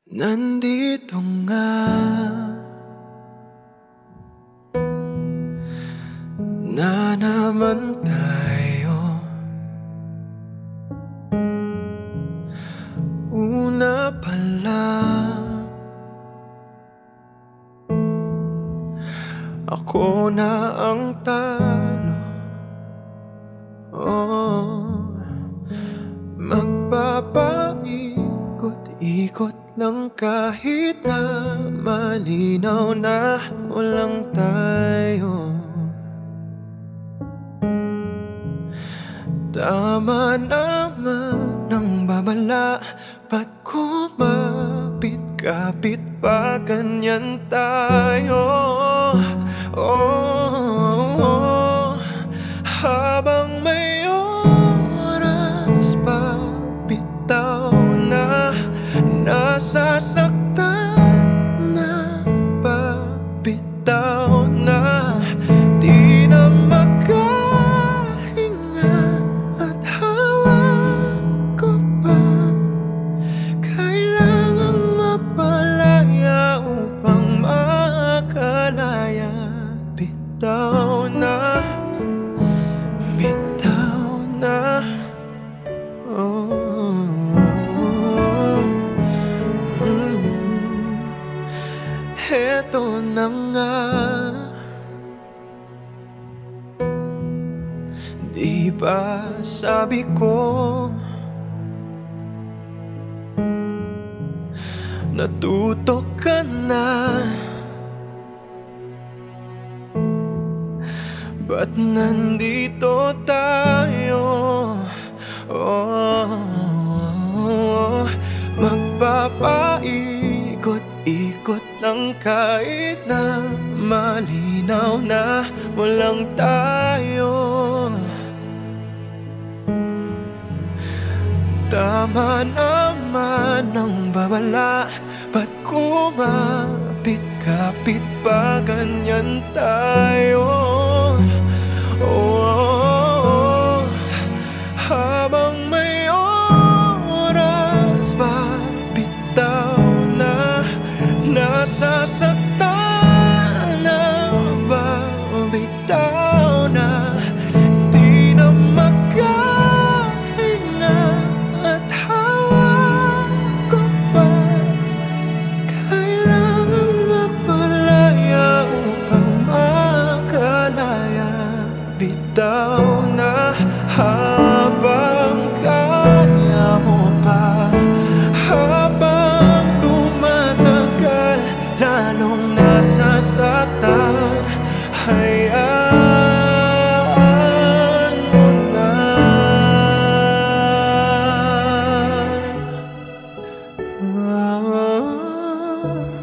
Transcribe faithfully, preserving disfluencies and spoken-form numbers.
Nandito nga na naman tayo. Una pa lang ako na ang talo. Oh, magpapaikot-ikot lang kahit na malinaw na walang tayo. Tama naman ang babala, ba't kumapit-kapit pa ganyan tayo? Oh, oh, habang may oras pa, bitaw na nasasaktan na ba? Bitaw na di na makahinga at hawak ko pa. Kailangan magpalaya upang makalaya. Bitaw na, bitaw na. Oh, mm. Heto na nga, di ba sabi ko natuto ka na? Ba't nandito tayo? Oh, magpapaikot-ikot lang kahit na malinaw na walang tayo. Tama naman ang babala, ba't kumapit-kapit pa ganyan tayo? Oh, oh, oh, habang may oras pa, bitaw na nasasaktan na ba? Bitaw na di na makahinga at hawak ko pa. Kailangan magpalaya upang makalaya. Bitaw na habang kaya mo pa, habang tumatagal lalong nasasaktan. Hayaan mo na. Ah,